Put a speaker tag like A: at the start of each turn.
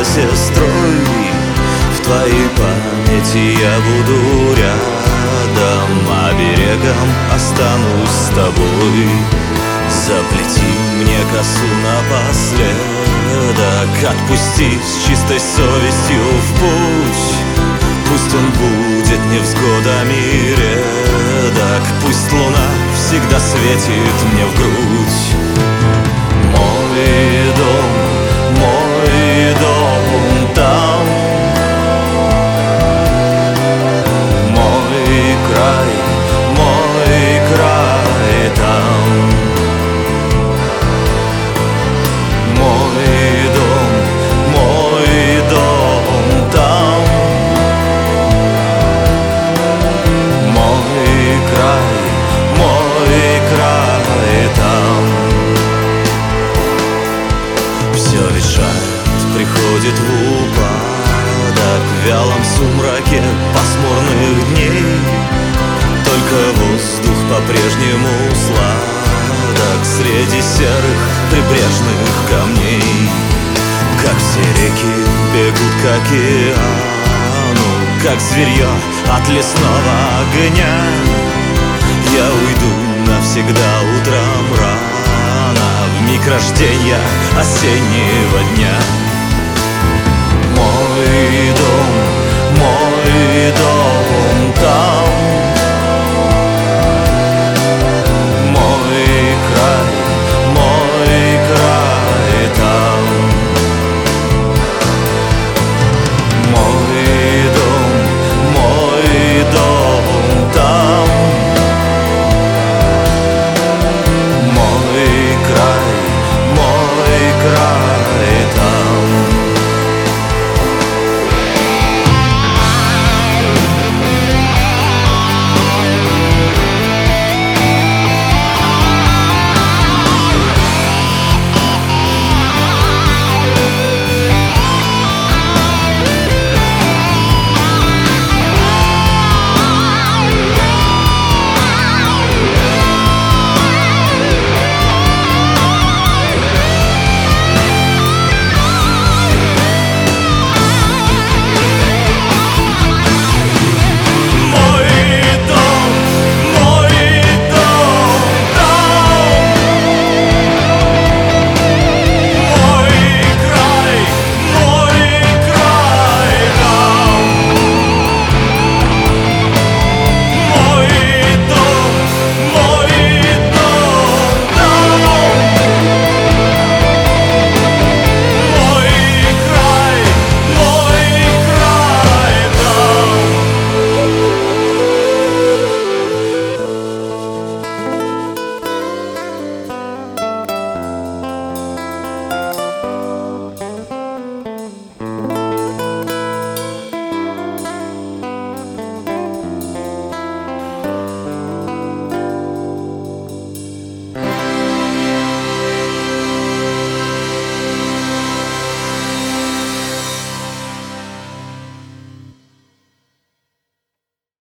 A: сестрой. В твоей памяти я буду рядом, оберегом останусь с тобой. Заплети мне косу напоследок, отпусти с чистой совестью в путь. Пусть он будет невзгодами редок, пусть луна всегда светит мне в грудь. Мой дом там, мой край там. Мой дом там, мой край там. Все решает, приходит в упадок в вялом сумраке пасмурных дней. Только воздух по-прежнему сладок среди серых прибрежных камней. Как все реки бегут к океану, как зверье от лесного огня. Я уйду навсегда утром рано, в миг рождения осеннего дня. Мой дом